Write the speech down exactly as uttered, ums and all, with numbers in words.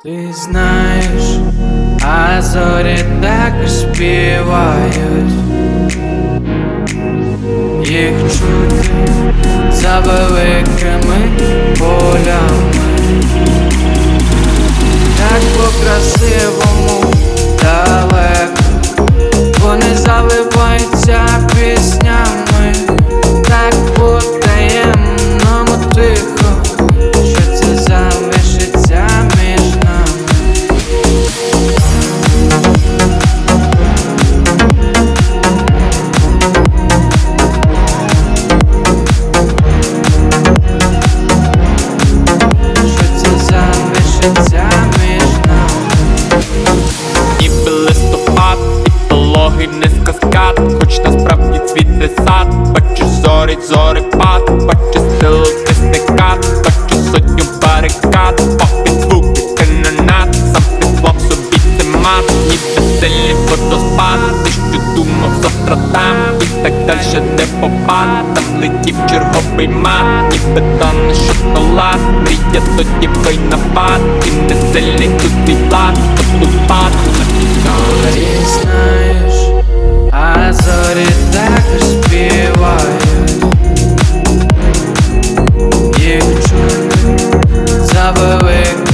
Ти знаєш, а зорі також співають, їх чути за великими полями. Так по-красивому далеко вони заливаються піснями, так по-таємному тихо, що це залишиться між нами. Що це залишиться між нами. Ніби листопад, і пологий не каскад, хоч насправді цвіте сад. Бачу зорі, зорепад, бачу стилу тисникат, бачу сотню барикад, попід звуки канонат, сам підлог собі це мат, ніби сильний водоспад. Ти що думав, завтра там, і так дальше не попад. Там летів черговий мат, ніби тане шоколад. Мрія тоді бий напад, і не сильний тут твій влад, водоспад. Зорі знаєш, а зорі також співають, їх чути за великими